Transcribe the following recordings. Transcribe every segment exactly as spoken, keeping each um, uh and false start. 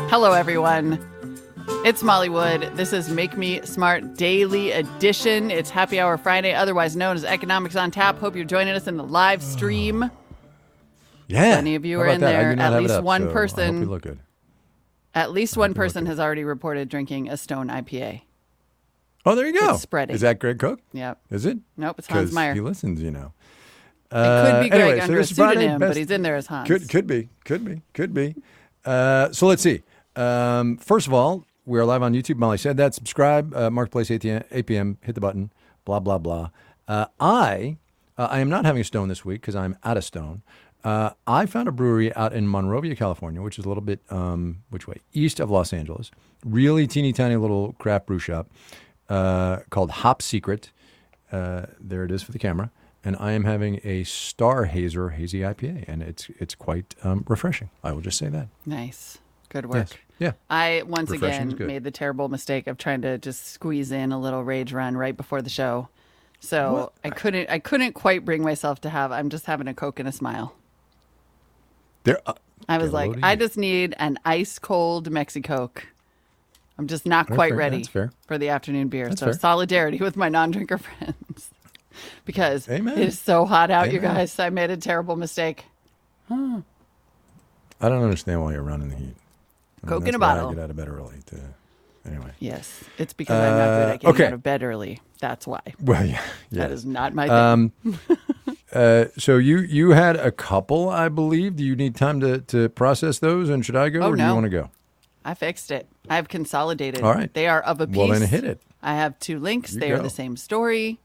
Hello, everyone. It's Molly Wood. This is Make Me Smart Daily Edition. It's Happy Hour Friday, otherwise known as Economics on Tap. Hope you're joining us in the live stream. Yeah. Plenty of you are in there. At least up, one so person. I hope you look good. At least one person has already reported drinking a Stone I P A. Oh, there you go. It's spreading. Is that Greg Cook? Yep. Is it? Nope, it's Hans Meyer. He listens, you know. Uh, it could be Greg anyway, under so a Friday, pseudonym, best, but he's in there as Hans. Could could be, could be, could be. Uh, so let's see. Um, first of all, we are live on YouTube. Molly said that. Subscribe. Uh, Marketplace eight p.m. Hit the button. Blah blah blah. Uh, I uh, I am not having a Stone this week because I'm out of Stone. Uh, I found a brewery out in Monrovia, California, which is a little bit um, which way east of Los Angeles. Really teeny tiny little craft brew shop uh, called Hop Secret. Uh, there it is for the camera. And I am having a Star Hazer Hazy I P A, and it's it's quite um, refreshing. I will just say that. Nice. Good work. Yes. Yeah. I, once Refreshing again, made the terrible mistake of trying to just squeeze in a little rage run right before the show. So What? I couldn't I couldn't quite bring myself to have, I'm just having a Coke and a smile. There. Uh, I was like, I just need an ice cold Mexicoke. I'm just not That's quite fair. ready That's fair. for the afternoon beer. That's so fair. solidarity with my non-drinker friends. Because Amen. it is so hot out, Amen. you guys. I made a terrible mistake. I don't understand why you're running the heat. I mean, Coke in that's a why bottle. I get out of bed early. To, anyway. Yes, it's because I'm not good at getting okay. out of bed early. That's why. Well, yeah. yeah. That is not my thing. Um, uh, so you you had a couple, I believe. Do you need time to, to process those? And should I go, Oh, or do no. you want to go? I fixed it. I have consolidated. All right. They are of a piece. Well, then hit it. I have two links. You they are go. the same story.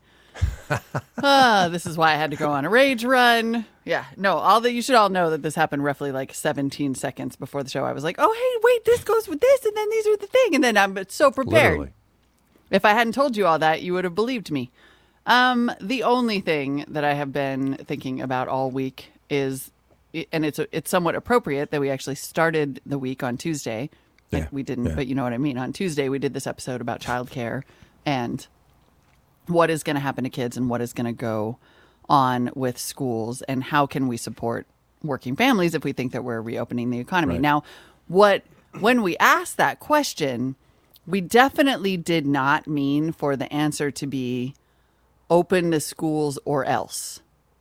ah, this is why I had to go on a rage run. Yeah, no, all that you should all know that this happened roughly like seventeen seconds before the show. I was like, oh, hey, wait, this goes with this, and then these are the thing. And then I'm so prepared. Literally. If I hadn't told you all that, you would have believed me. Um, the only thing that I have been thinking about all week is, and it's it's somewhat appropriate that we actually started the week on Tuesday. Like Yeah, we didn't, yeah. but you know what I mean. On Tuesday, we did this episode about childcare and what is going to happen to kids and what is going to go on with schools and how can we support working families if we think that we're reopening the economy. Right. Now, what when we asked that question, we definitely did not mean for the answer to be open the schools or else.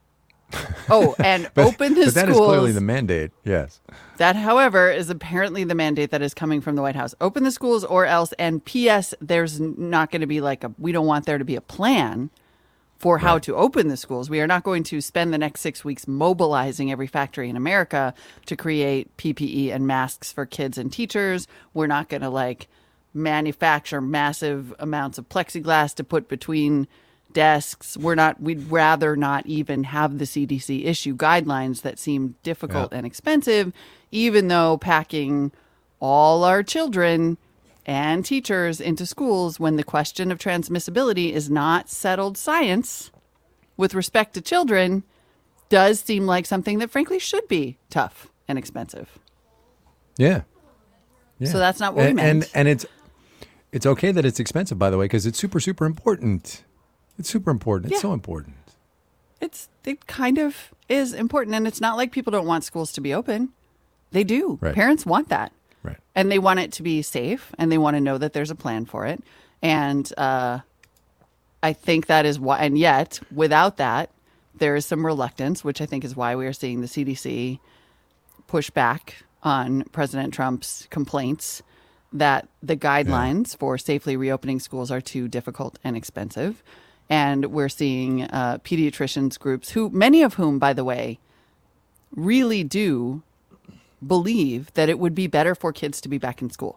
Oh, and But, open the but that schools. is clearly the mandate. Yes. That, however, is apparently the mandate that is coming from the White House. Open the schools or else. And P S there's not going to be like a, we don't want there to be a plan for how Right. to open the schools. We are not going to spend the next six weeks mobilizing every factory in America to create P P E and masks for kids and teachers. We're not going to like manufacture massive amounts of plexiglass to put between desks. We're not, we'd rather not even have the C D C issue guidelines that seem difficult Yeah. and expensive, even though packing all our children and teachers into schools when the question of transmissibility is not settled science with respect to children does seem like something that frankly should be tough and expensive. Yeah. yeah. So that's not what we and, meant. And, and it's it's okay that it's expensive, by the way, because it's super, super important. It's super important. It's Yeah. so important. It's it kind of is important, and it's not like people don't want schools to be open. They do. Right. Parents want that. Right. And they want it to be safe, and they want to know that there's a plan for it. And uh, I think that is why, and yet, without that, there is some reluctance, which I think is why we are seeing the C D C push back on President Trump's complaints that the guidelines for safely reopening schools are too difficult and expensive. And we're seeing uh, pediatricians groups, who many of whom, by the way, really do believe that it would be better for kids to be back in school.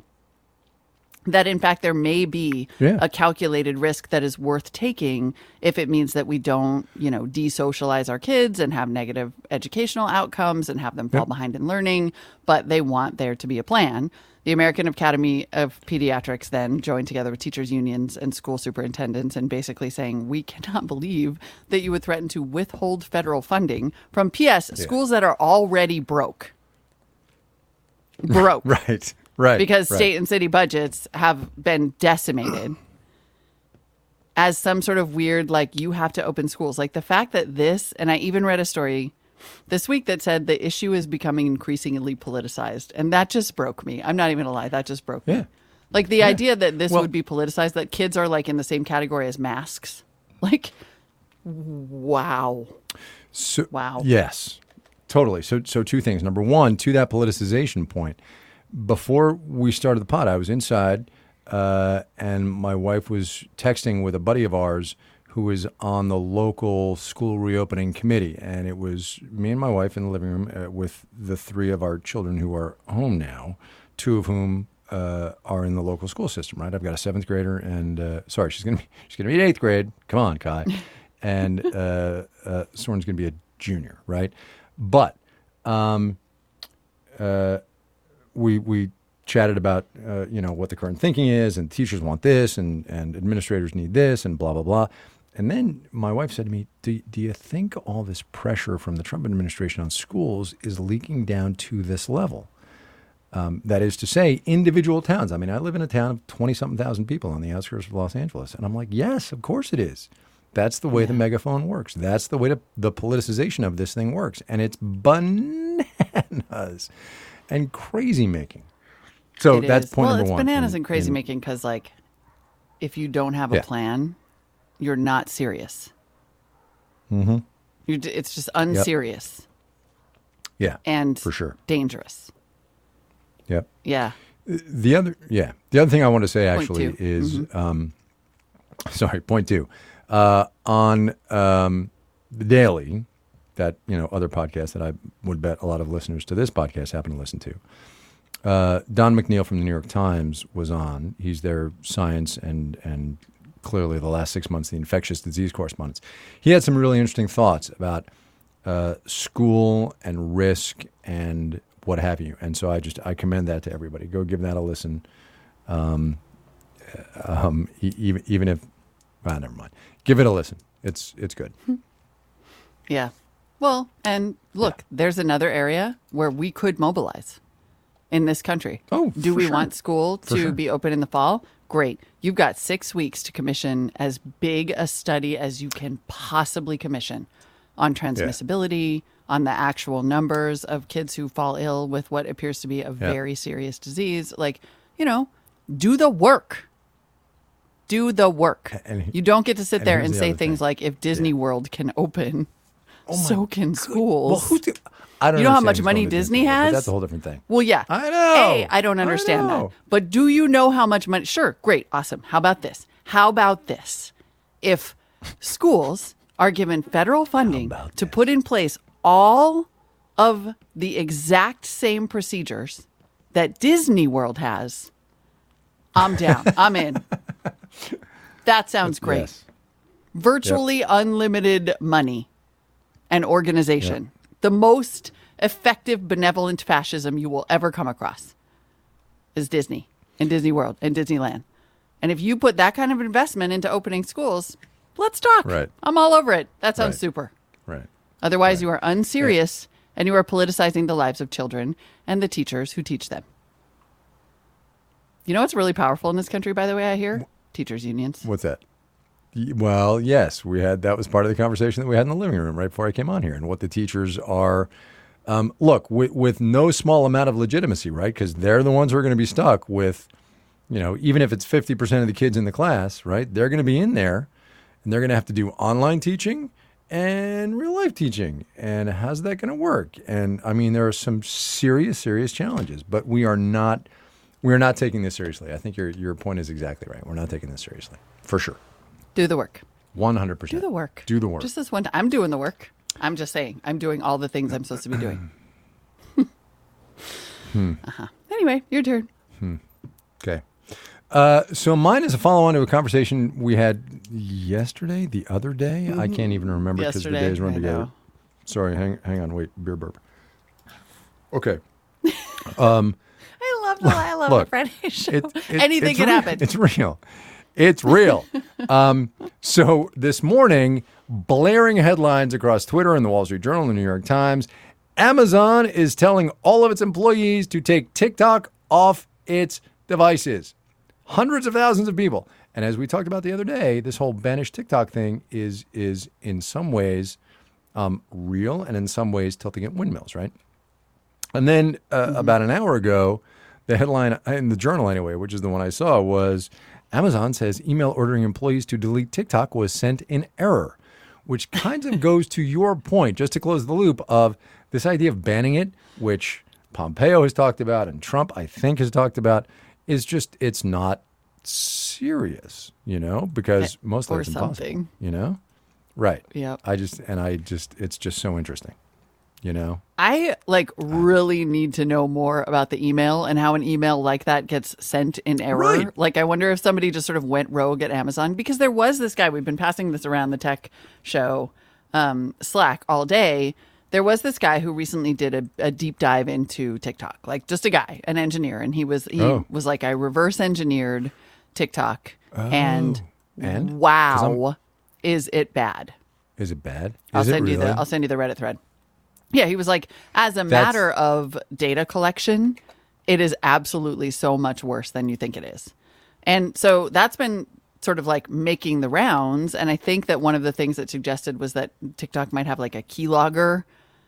That, in fact, there may be Yeah. a calculated risk that is worth taking if it means that we don't, you know, desocialize our kids and have negative educational outcomes and have them fall Yep. behind in learning. But they want there to be a plan. The American Academy of Pediatrics then joined together with teachers' unions and school superintendents and basically saying, we cannot believe that you would threaten to withhold federal funding from P S schools that are already broke. Broke. Right. Right. Because right. state and city budgets have been decimated as some sort of weird, like, you have to open schools. Like the fact that this, and I even read a story this week that said the issue is becoming increasingly politicized. And that just broke me. I'm not even going to lie. That just broke Yeah. me. Like the Yeah. idea that this Well- would be politicized, that kids are like in the same category as masks. Like, wow. So, Wow. Yes, totally. So, so two things. Number one, to that politicization point, before we started the pod, I was inside uh, and my wife was texting with a buddy of ours who was on the local school reopening committee. And it was me and my wife in the living room uh, with the three of our children who are home now, two of whom uh, are in the local school system, right? I've got a seventh grader and, uh, sorry, she's going to be, she's going to be in eighth grade. Come on, Kai. And uh, uh, Soren's going to be a junior, right? But um, uh, we we chatted about uh, you know what the current thinking is, and teachers want this, and and administrators need this, and blah blah blah. And then my wife said to me, "Do do you think all this pressure from the Trump administration on schools is leaking down to this level?" Um, that is to say, individual towns. I mean, I live in a town of twenty-something thousand people on the outskirts of Los Angeles, and I'm like, yes, of course it is. That's the way yeah. the megaphone works. That's the way to, the politicization of this thing works. And it's bananas and crazy making. So it that's is. point well, number one. Well, it's bananas in, and crazy in, making because, like, if you don't have a yeah. plan, you're not serious. Mm-hmm. You're, it's just unserious. Yep. Yeah, and for sure. dangerous. Yep. Yeah. The other, yeah, the other thing I want to say actually point two. is, mm-hmm. um, sorry, point two. Uh, on um, the Daily, that you know other podcast that I would bet a lot of listeners to this podcast happen to listen to. Uh, Don McNeil from the New York Times was on. He's their science and and clearly the last six months the infectious disease correspondent. He had some really interesting thoughts about uh, school and risk and what have you. And so I just I commend that to everybody. Go give that a listen. Um, um, even even if. Ah, never mind. Give it a listen. It's it's good. Yeah. Well, and look, yeah. there's another area where we could mobilize in this country. Oh, do we sure. want school for to sure. be open in the fall? Great. You've got six weeks to commission as big a study as you can possibly commission on transmissibility, yeah. on the actual numbers of kids who fall ill with what appears to be a yeah. very serious disease. Like, you know, do the work. Do the work. And, you don't get to sit there and the say things thing. like, if Disney yeah. World can open, oh so can good. schools. Well, who do, I don't you know how understand much who's money going to Disney Disney World, has? but that's a whole different thing. Well, yeah. I know. A, I don't understand I that. But do you know how much money? Sure, great, awesome. How about this? How about this? If schools are given federal funding to this? put in place all of the exact same procedures that Disney World has, I'm down. I'm in. That sounds great. Yes. Virtually yep. unlimited money and organization. Yep. The most effective benevolent fascism you will ever come across is Disney and Disney World and Disneyland. And if you put that kind of investment into opening schools, let's talk. Right. I'm all over it. That sounds right. super. Right. Otherwise, right. you are unserious yeah. and you are politicizing the lives of children and the teachers who teach them. You know what's really powerful in this country, by the way, I hear? Teachers unions. What's that? Well, yes, we had that was part of the conversation that we had in the living room right before I came on here, and what the teachers are. Um, look, with, with no small amount of legitimacy, right? Because they're the ones who are going to be stuck with, you know, even if it's fifty percent of the kids in the class, right? They're going to be in there, and they're going to have to do online teaching and real life teaching. And how's that going to work? And I mean, there are some serious, serious challenges, but we are not. We're not taking this seriously. I think your your point is exactly right. We're not taking this seriously, for sure. Do the work. one hundred percent. Do the work. Do the work. Just this one time. I'm doing the work. I'm just saying. I'm doing all the things I'm supposed to be doing. hmm. Uh-huh. Anyway, your turn. Hmm. Okay. Uh, so mine is a follow-on to a conversation we had yesterday, the other day. Mm-hmm. I can't even remember because the days run I together. know. Sorry, hang hang on. Wait, beer burp. Okay. Um, I love the I love look, the Friday show. It, it, Anything it's can real. happen. It's real. It's real. um, so this morning, blaring headlines across Twitter and the Wall Street Journal and the New York Times, Amazon is telling all of its employees to take TikTok off its devices. Hundreds of thousands of people. And as we talked about the other day, this whole banish TikTok thing is is in some ways um, real and in some ways tilting at windmills, right? And then uh, mm-hmm. about an hour ago, the headline in the Journal anyway, which is the one I saw, was Amazon says email ordering employees to delete TikTok was sent in error, which kind of goes to your point, just to close the loop, of this idea of banning it, which Pompeo has talked about and Trump, I think, has talked about, is just, it's not serious, you know, because mostly it's impossible, something. You know? Right. Yeah. I just, and I just, it's just so interesting, you know? I like really need to know more about the email and how an email like that gets sent in error. Right. Like, I wonder if somebody just sort of went rogue at Amazon, because there was this guy, we've been passing this around the tech show, um, Slack all day. There was this guy who recently did a, a deep dive into TikTok, like just a guy, an engineer. And he was, he Oh. was like, I reverse engineered TikTok Oh. and, And? 'Cause wow, is it bad? Is it bad? Is I'll it send you really? the I'll send you the Reddit thread. Yeah, he was like, as a That's- matter of data collection, it is absolutely so much worse than you think it is. And so that's been sort of like making the rounds. And I think that one of the things that suggested was that TikTok might have like a keylogger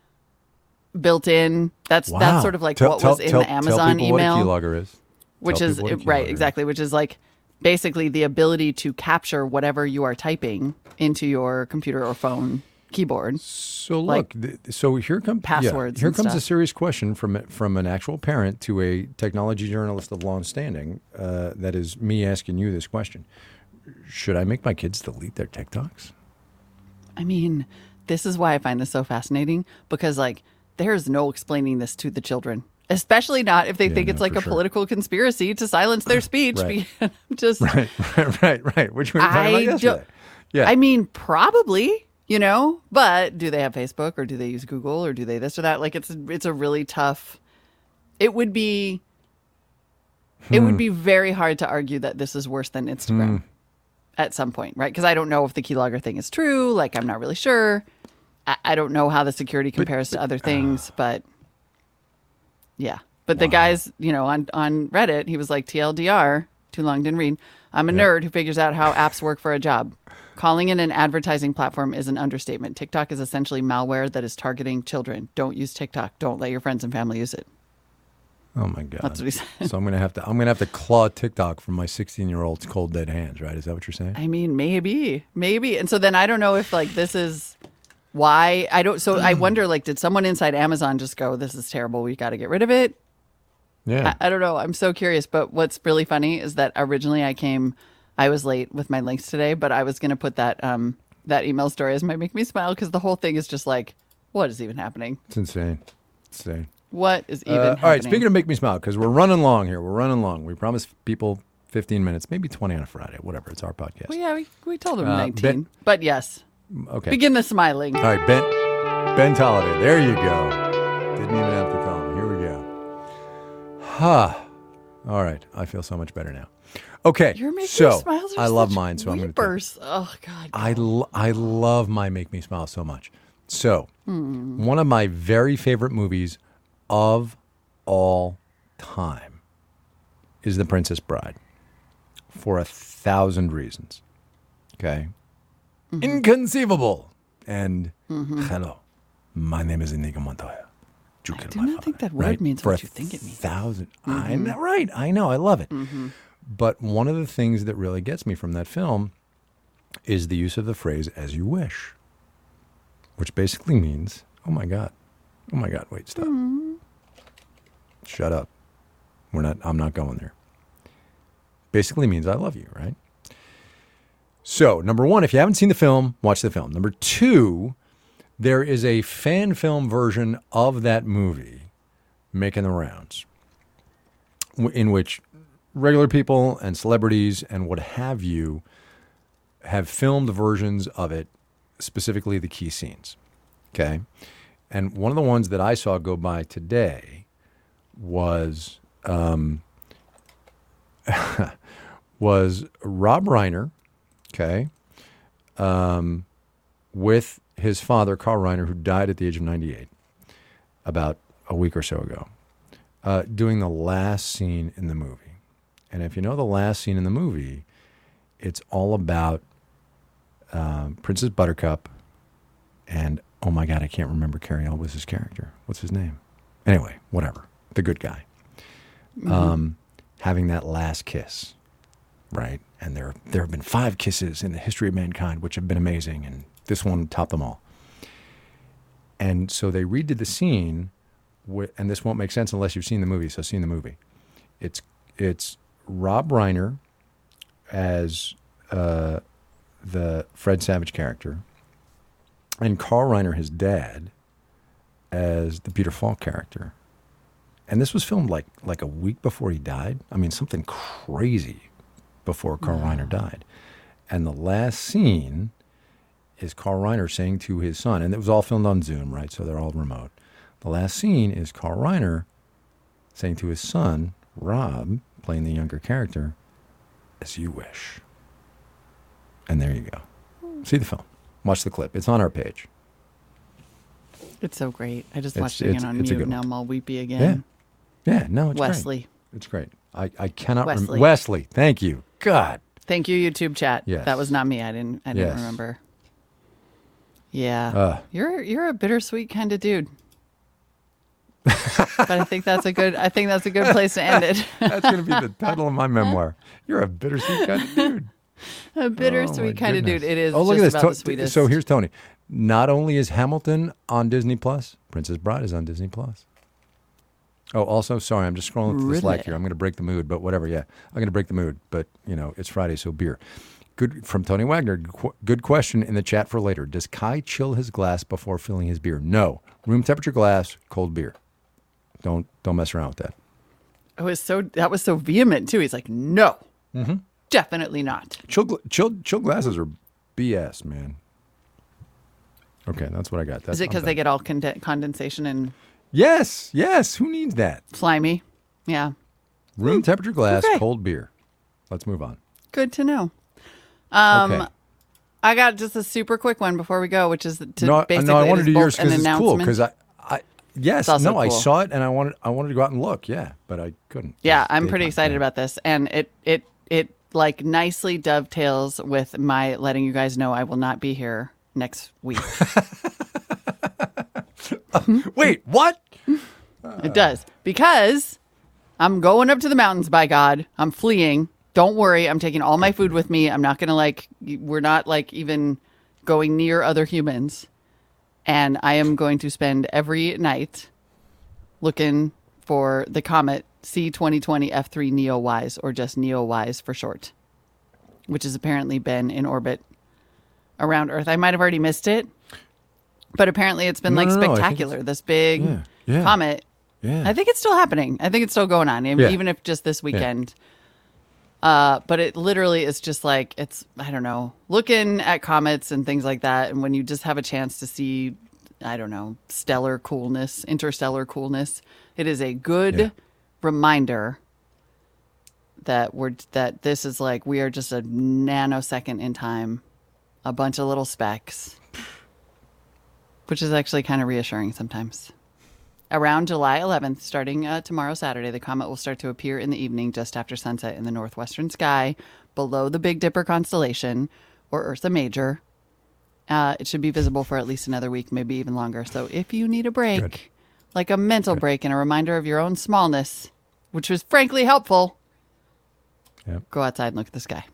built in. That's Wow. that's sort of like Tell- what tell- was in tell- the Amazon tell people email, what a keylogger is. which Tell is people what a right, keylogger is. exactly, which is like basically the ability to capture whatever you are typing into your computer or phone keyboard. So like look, th- so here comes passwords here and comes a stuff. serious question from from an actual parent to a technology journalist of long standing. Uh, that is me asking you this question: should I make my kids delete their TikToks? I mean, this is why I find this so fascinating, because like there's no explaining this to the children, especially not if they Yeah, think no, it's like for a sure. political conspiracy to silence their speech. Right. because I'm just, Right, right, right, right. Which we were talking I about yesterday. don't- Yeah, I mean, probably, you know, but do they have Facebook or do they use Google or do they this or that? Like it's it's a really tough. It would be. It Hmm. would be very hard to argue that this is worse than Instagram at some point, right? Because I don't know if the keylogger thing is true. Like, I'm not really sure. I, I don't know how the security compares to other things, but yeah. But the guys, you know, on, on Reddit, he was like, T L D R, too long, didn't read. I'm a Yeah. nerd who figures out how apps work for a job. Calling it an advertising platform is an understatement. TikTok is essentially malware that is targeting children. Don't use TikTok. Don't let your friends and family use it. Oh my god, That's what he said. So I'm gonna have to I'm gonna have to claw TikTok from my sixteen year old's cold dead hands. Right? Is that what you're saying? I mean, maybe, maybe. And so then I don't know if like this is why I don't. So I wonder, like, did someone inside Amazon just go, "This is terrible. We got to get rid of it"? Yeah. I, I don't know. I'm so curious. But what's really funny is that originally I came, I was late with my links today, but I was going to put that um that email story as my make me smile because the whole thing is just like, what is even happening? It's insane. It's insane. What is even Uh, happening? all right, speaking of make me smile, because we're running long here. We're running long. We promised people fifteen minutes, maybe twenty on a Friday, whatever. It's our podcast. well, yeah, we, we told them Uh, nineteen, Ben- but yes, Okay. begin the smiling. All right, Ben Ben Tolliday. There you go. Didn't even have to tell him. Here we go. Ha. All right. I feel so much better now. Okay. Your make so me smiles are I love such mine, so I'm going to weepers. Oh God. I, lo- I love my Make Me Smile so much. So, one of my very favorite movies of all time is The Princess Bride for a thousand reasons. Okay? Inconceivable. And hello, my name is Inigo Montoya. You I killed do my not father, think that word right? means for what a you think it means. Thousand. I know, right? I know. I love it. But one of the things that really gets me from that film is the use of the phrase "as you wish," which basically means, "Oh my God, oh my God, wait, stop, shut up. We're not. I'm not going there." Basically means I love you, right? So, number one, if you haven't seen the film, watch the film. Number two, there is a fan film version of that movie making the rounds, w- in which regular people and celebrities and what have you have filmed versions of it, specifically the key scenes. Okay? And one of the ones that I saw go by today was um, was Rob Reiner, okay, um, with his father, Carl Reiner, who died at the age of ninety-eight, about a week or so ago, uh, doing the last scene in the movie. And if you know the last scene in the movie, it's all about um, Princess Buttercup and oh my God, I can't remember Cary Elwes' character. What's his name? Anyway, whatever. The good guy. Mm-hmm. Um, having that last kiss, right? And there, there have been five kisses in the history of mankind, which have been amazing, and this one topped them all. And so they redid the scene, with, and this won't make sense unless you've seen the movie, so seen the movie. It's it's Rob Reiner as uh, the Fred Savage character, and Carl Reiner, his dad, as the Peter Falk character. And this was filmed like like a week before he died. I mean, something crazy before Carl wow. Reiner died. And the last scene is Carl Reiner saying to his son, and it was all filmed on Zoom, right? So they're all remote. The last scene is Carl Reiner saying to his son, Rob, playing the younger character, as you wish. And there you go. See the film. Watch the clip. It's on our page. It's so great. I just It's- watched it it's- on it's a mute. good Now one. I'm all weepy again. Yeah. Yeah, no, it's Wesley. great. It's great. I, I cannot remember. Wesley. Wesley, thank you. God. Thank you, YouTube chat. Yes. That was not me. I didn't. I didn't Yes. remember. Yeah, Uh. you're you're a bittersweet kind of dude. But I think that's a good. I think that's a good place to end it. That's going to be the title of my memoir. You're a bittersweet kind of dude. A bittersweet Oh, my kind of dude. goodness. It is Oh, look just at about this. the To- sweetest. So here's Tony. Not only is Hamilton on Disney Plus, Princess Bride is on Disney Plus. Oh, also, sorry, I'm just scrolling through the Slack Really? here. I'm going to break the mood, but whatever. Yeah, I'm going to break the mood, but you know, it's Friday, so beer. Good from Tony Wagner. Qu- Good question in the chat for later. Does Kai chill his glass before filling his beer? No. Room temperature glass, cold beer. Don't don't mess around with that. It was so that was so vehement too. He's like, no, Mm-hmm. definitely not. Chill, gl- chill, chill glasses are B S, man. Okay, that's what I got. That's, Is it I'm because done. they get all conden- condensation and Yes, yes. Who needs that? slimy? Yeah, Room temperature glass, okay. cold beer. Let's move on. good to know. Um, Okay. I got just a super quick one before we go, which is to No, basically no, I it wanted is to do both yours an because it's cool. announcement. Because I, I, yes, It's also no, I cool. saw it and I wanted, I wanted to go out and look. Yeah, but I couldn't. Yeah, It's I'm pretty daytime. excited about this, and it it it like nicely dovetails with my letting you guys know I will not be here next week. Wait, what? It does, because I'm going up to the mountains, by God. I'm fleeing. Don't worry. I'm taking all my food with me. I'm not going to like, we're not like even going near other humans. And I am going to spend every night looking for the comet C twenty twenty F three NEOWISE, or just NEOWISE for short, which has apparently been in orbit around Earth. I might have already missed it, but apparently it's been No, like no, no, I think spectacular. it's- This big Yeah, yeah. comet. Yeah. I think it's still happening. I think it's still going on, even Yeah. even if just this weekend. Uh, but it literally is just like, it's, I don't know, looking at comets and things like that. And when you just have a chance to see, I don't know, stellar coolness, interstellar coolness, it is a good Yeah. reminder that we're, that this is like, we are just a nanosecond in time, a bunch of little specks, which is actually kind of reassuring sometimes. Around July eleventh, starting uh, tomorrow, Saturday, the comet will start to appear in the evening just after sunset in the northwestern sky below the Big Dipper constellation, or Ursa Major. Uh, it should be visible for at least another week, maybe even longer. So if you need a break, Good. like a mental Good. break and a reminder of your own smallness, which was frankly helpful, Yep. go outside and look at the sky.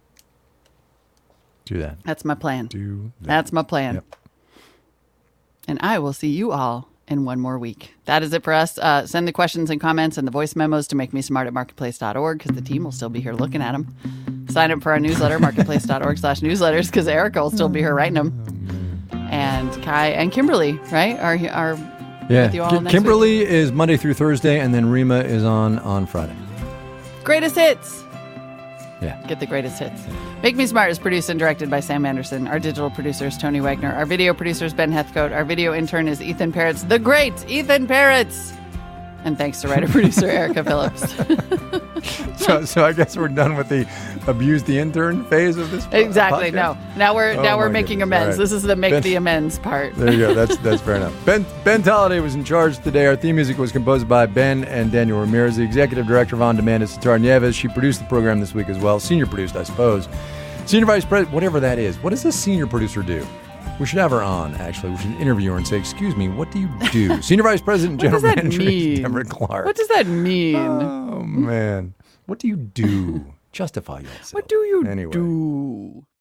Do that. That's my plan. Do that. That's my plan. Yep. And I will see you all in one more week. That is it for us. Uh, send the questions and comments and the voice memos to make me smart at marketplace dot org, because the team will still be here looking at them. Sign up for our newsletter, marketplace dot org slash newsletters, because Erica will still be here writing them. And Kai and Kimberly, right, are, are Yeah. with you all Ki- next Kimberly is Monday through Thursday, and then Rima is on on Friday. week. Greatest hits. Yeah. Get the greatest hits. Make Me Smart is produced and directed by Sam Anderson. Our digital producer is Tony Wagner. Our video producer is Ben Heathcote. Our video intern is Ethan Peretz, the great Ethan Peretz. And thanks to writer-producer Erica Phillips. So, so I guess we're done with the abuse the intern phase of this. po- Exactly. podcast? No. Now we're Oh now we're my making goodness. amends. All right. This is the make Ben- the amends part. There you go. That's that's fair enough. Ben Ben Tolliday was in charge today. Our theme music was composed by Ben and Daniel Ramirez. The executive director of On Demand is Sitar Nieves. She produced the program this week as well. Senior produced, I suppose. Senior vice president, whatever that is. What does a senior producer do? We should have her on, actually. We should interview her and say, excuse me, what do you do? Senior Vice President, General What does that Manager, mean? Deborah Clark. What does that mean? Oh, man. What do you do? Justify yourself. What do you anyway. do?